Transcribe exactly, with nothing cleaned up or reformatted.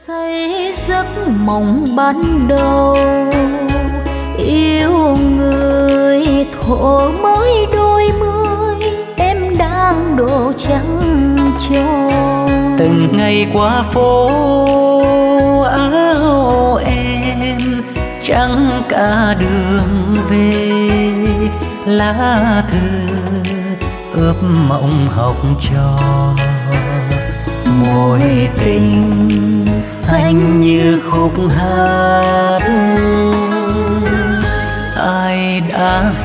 Say giấc mộng ban đầu yêu người thuở mới đôi mươi, em đang độ trắng tròn. Từng ngày qua phố áo em trắng cả đường về, lá thư ướp mộng học trò. Mối tình xanh như khúc hát ai đã